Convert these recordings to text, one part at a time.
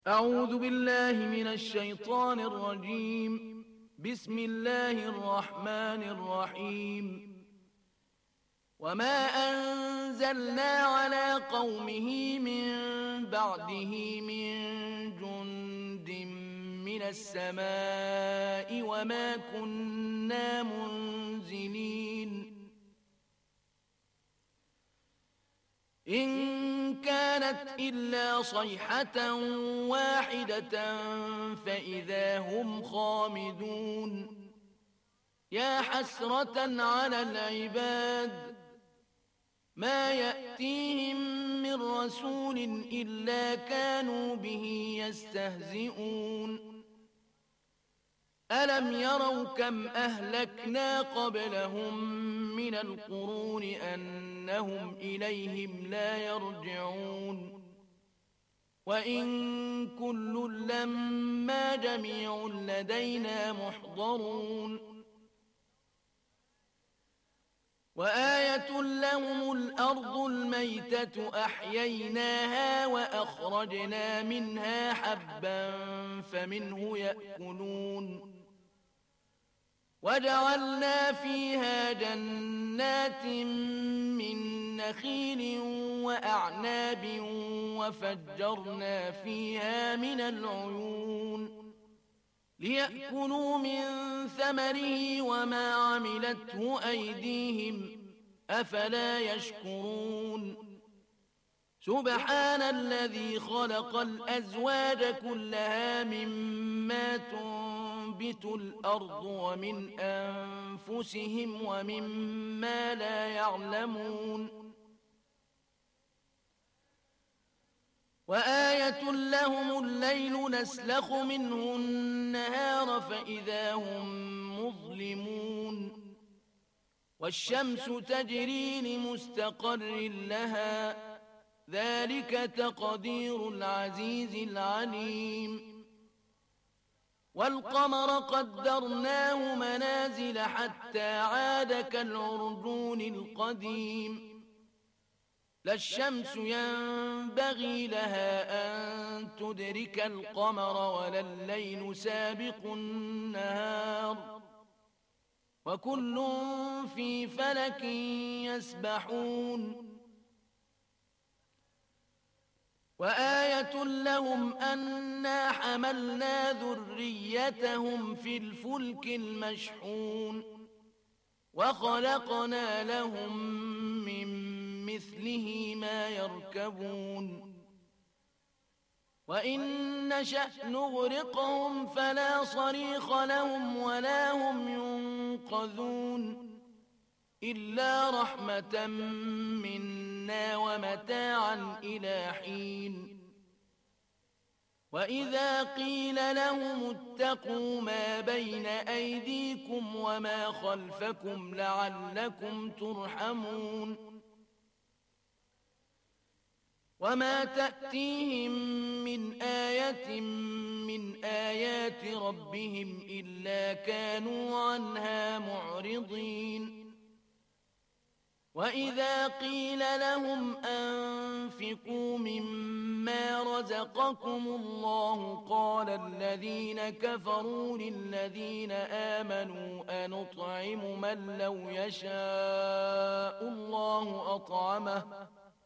أعوذ بالله من الشيطان الرجيم. بسم الله الرحمن الرحيم. وما أنزلنا على قومه من بعده من جند من السماء وما كنا منزلين. إن كانت إلا صيحة واحدة فإذا هم خامدون. يا حسرة على العباد ما يأتيهم من رسول إلا كانوا به يستهزئون. ألم يروا كم أهلكنا قبلهم من القرون أنهم إليهم لا يرجعون. وإن كل لما جميع لدينا محضرون. وآية لهم الأرض الميتة أحييناها وأخرجنا منها حبا فمنه يأكلون. وجعلنا فيها جنات من نخيل وأعناب وفجرنا فيها من العيون ليأكلوا من ثمره وما عملته أيديهم أفلا يشكرون. سبحان الذي خلق الأزواج كلها مما تنبت الأرض ومن أنفسهم ومما لا يعلمون. وآية لهم الليل نسلخ منه النهار فإذا هم مظلمون. والشمس تجري لمستقر لها ذلك تقدير العزيز العليم. والقمر قدرناه منازل حتى عاد كالعرجون القديم. لا الشمس ينبغي لها أن تدرك القمر ولا الليل سابق النهار وكل في فلك يسبحون. وآية لهم أنا حملنا ذريتهم في الفلك المشحون وخلقنا لهم من مثله ما يركبون. وإن نشأ نغرقهم فلا صريخ لهم ولا هم ينقذون إلا رحمة منا ومتاعا إلى حين. وإذا قيل لهم اتقوا ما بين أيديكم وما خلفكم لعلكم ترحمون. وما تأتيهم من آية من آيات ربهم إلا كانوا عنها معرضين. وإذا قيل لهم أنفقوا مما رزقكم الله قال الذين كفروا للذين آمنوا أنطعم من لو يشاء الله أطعمه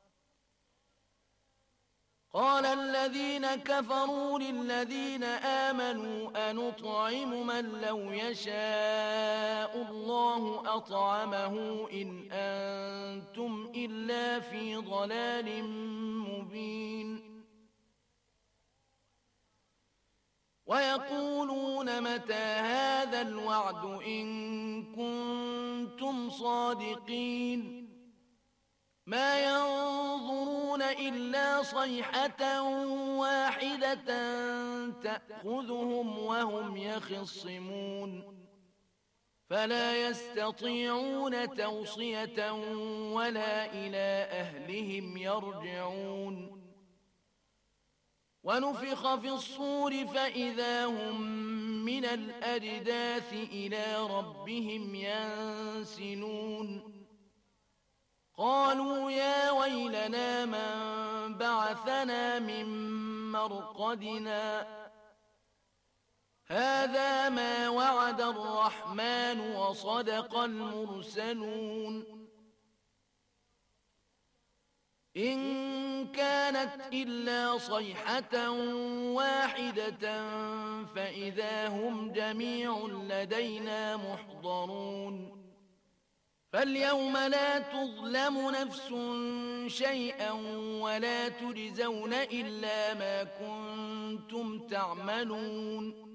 قال الذين كفروا للذين آمنوا أنطعم من لو يشاء الله أطعمه إن أنتم إلا في ضلال مبين. ويقولون متى هذا الوعد إن كنتم صادقين. ما ينظرون إلا صيحة واحدة تأخذهم وهم يخصمون فلا يستطيعون توصية ولا إلى أهلهم يرجعون. ونفخ في الصور فإذا هم من الأجداث إلى ربهم ينسلون. قالوا يا ويلنا من بعثنا من مرقدنا هذا ما وعد الرحمن وصدق المرسلون إن كانت إلا صيحة واحدة فإذا هم جميع لدينا محضرون فاليوم لا تظلم نفس شيئا ولا تجزون إلا ما كنتم تعملون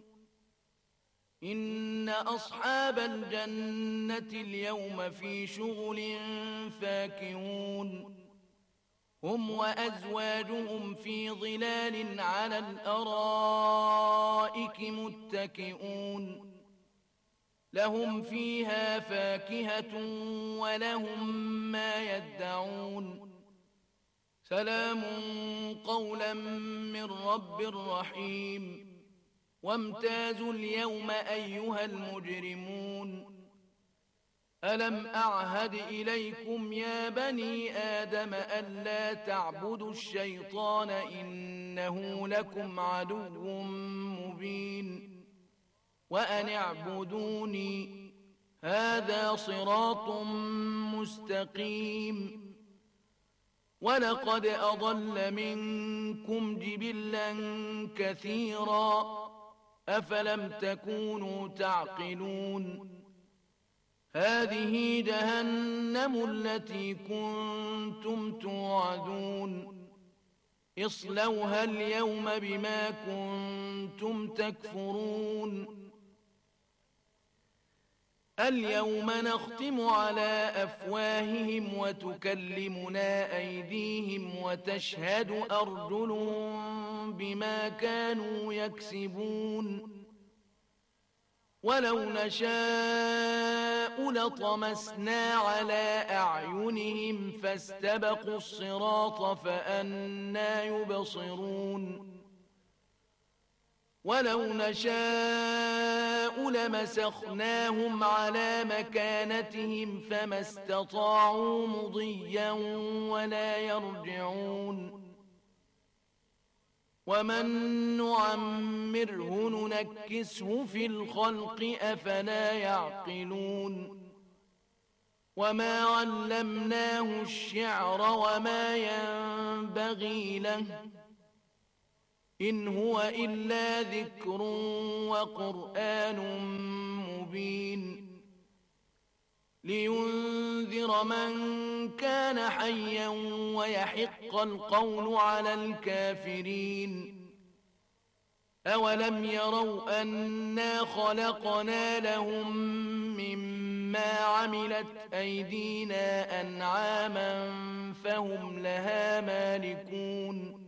إن أصحاب الجنة اليوم في شغل فاكهون هم وأزواجهم في ظلال على الأرائك متكئون لهم فيها فاكهة ولهم ما يدعون سلام قولا من رب رحيم وامتازوا اليوم أيها المجرمون ألم أعهد إليكم يا بني آدم ألا تعبدوا الشيطان إنه لكم عدو مبين وأن اعبدوني هذا صراط مستقيم ولقد أضل منكم جبلا كثيرا أفلم تكونوا تعقلون هذه جهنم التي كنتم توعدون اصلوها اليوم بما كنتم تكفرون اليوم نختم على أفواههم وتكلمنا أيديهم وتشهد أرجلهم بما كانوا يكسبون ولو نشاء لطمسنا على أعينهم فاستبقوا الصراط فأنى يبصرون ولو نشاء لمسخناهم على مكانتهم فما استطاعوا مضيا ولا يرجعون ومن نعمره ننكسه في الخلق أفلا يعقلون وما علمناه الشعر وما ينبغي له إن هو إلا ذكر وقرآن مبين لينذر من كان حيا ويحق القول على الكافرين أولم يروا أنا خلقنا لهم مما عملت أيدينا أنعاما فهم لها مالكون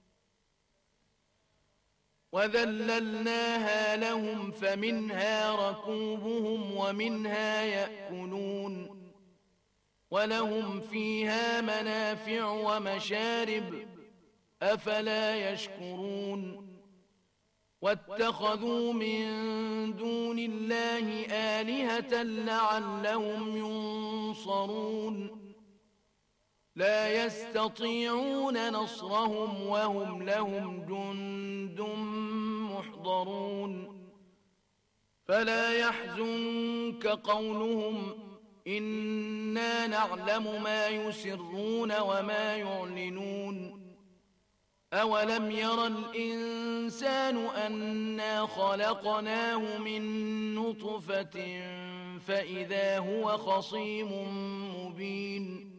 وذللناها لهم فمنها ركوبهم ومنها يأكلون ولهم فيها منافع ومشارب أفلا يشكرون واتخذوا من دون الله آلهة لعلهم ينصرون لا يستطيعون نصرهم وهم لهم جند محضرون فلا يحزنك قولهم إنا نعلم ما يسرون وما يعلنون أولم ير الإنسان أنا خلقناه من نطفة فإذا هو خصيم مبين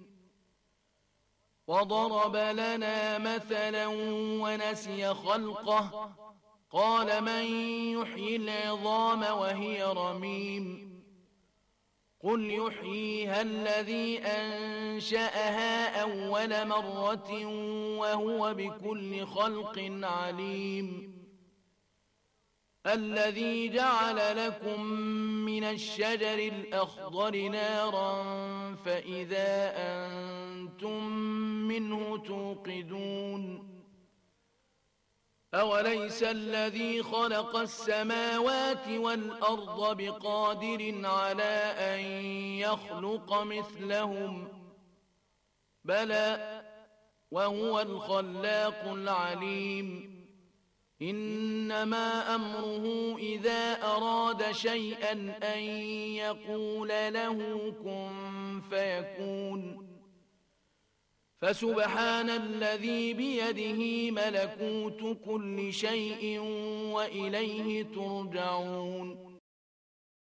وضرب لنا مثلا ونسي خلقه قال من يحيي العظام وهي رميم قل يحييها الذي أنشأها أول مرة وهو بكل خلق عليم الذي جعل لكم من الشجر الأخضر نارا فإذا أنتم منه توقدون أوليس الذي خلق السماوات والأرض بقادر على أن يخلق مثلهم بلى وهو الخلاق العليم. إنما أمره إذا أراد شيئا أن يقول له كن فيكون. فسبحان الذي بيده ملكوت كل شيء وإليه ترجعون.